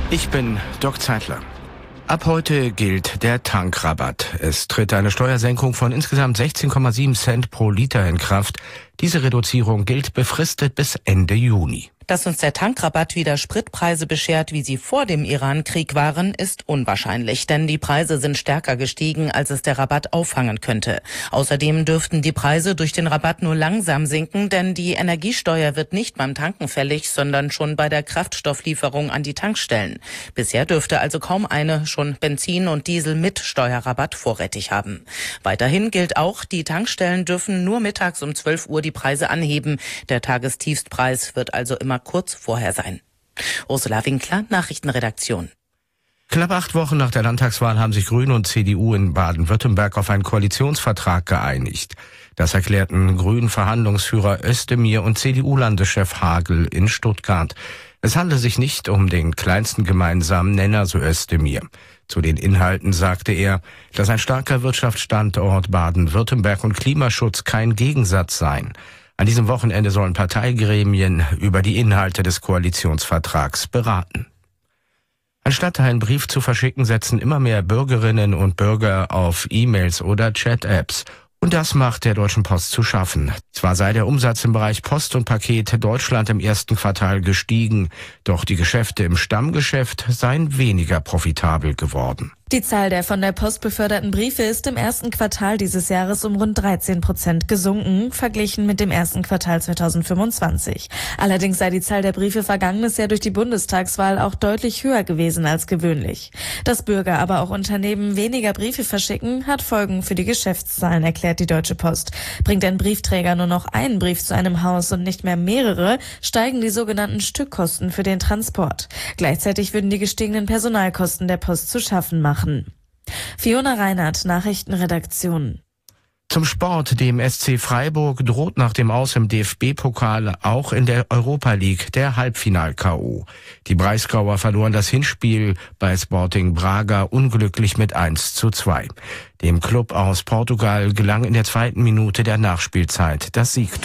Ich bin Doc Zeitler. Ab heute gilt der Tankrabatt. Es tritt eine Steuersenkung von insgesamt 16,7 Cent pro Liter in Kraft. Diese Reduzierung gilt befristet bis Ende Juni. Dass uns der Tankrabatt wieder Spritpreise beschert, wie sie vor dem Iran-Krieg waren, ist unwahrscheinlich, denn die Preise sind stärker gestiegen, als es der Rabatt auffangen könnte. Außerdem dürften die Preise durch den Rabatt nur langsam sinken, denn die Energiesteuer wird nicht beim Tanken fällig, sondern schon bei der Kraftstofflieferung an die Tankstellen. Bisher dürfte also kaum eine schon Benzin und Diesel mit Steuerrabatt vorrätig haben. Weiterhin gilt auch, die Tankstellen dürfen nur mittags um 12 Uhr die Preise anheben. Der Tagestiefstpreis wird also immer kurz vorher sein. Ursula Winkler, Nachrichtenredaktion. Knapp 8 Wochen nach der Landtagswahl haben sich Grüne und CDU in Baden-Württemberg auf einen Koalitionsvertrag geeinigt. Das erklärten Grünen-Verhandlungsführer Özdemir und CDU-Landeschef Hagel in Stuttgart. Es handle sich nicht um den kleinsten gemeinsamen Nenner, so Özdemir. Zu den Inhalten sagte er, dass ein starker Wirtschaftsstandort Baden-Württemberg und Klimaschutz kein Gegensatz seien. An diesem Wochenende sollen Parteigremien über die Inhalte des Koalitionsvertrags beraten. Anstatt einen Brief zu verschicken, setzen immer mehr Bürgerinnen und Bürger auf E-Mails oder Chat-Apps. Und das macht der Deutschen Post zu schaffen. Zwar sei der Umsatz im Bereich Post und Paket Deutschland im ersten Quartal gestiegen, doch die Geschäfte im Stammgeschäft seien weniger profitabel geworden. Die Zahl der von der Post beförderten Briefe ist im ersten Quartal dieses Jahres um rund 13% gesunken, verglichen mit dem ersten Quartal 2025. Allerdings sei die Zahl der Briefe vergangenes Jahr durch die Bundestagswahl auch deutlich höher gewesen als gewöhnlich. Dass Bürger, aber auch Unternehmen weniger Briefe verschicken, hat Folgen für die Geschäftszahlen, erklärt die Deutsche Post. Bringt ein Briefträger nur noch einen Brief zu einem Haus und nicht mehr mehrere, steigen die sogenannten Stückkosten für den Transport. Gleichzeitig würden die gestiegenen Personalkosten der Post zu schaffen machen. Fiona Reinhardt, Nachrichtenredaktion. Zum Sport. Dem SC Freiburg droht nach dem Aus im DFB-Pokal auch in der Europa League der Halbfinal-K.O. Die Breisgauer verloren das Hinspiel bei Sporting Braga unglücklich mit 1:2. Dem Klub aus Portugal gelang in der 2. Minute der Nachspielzeit das Siegtor.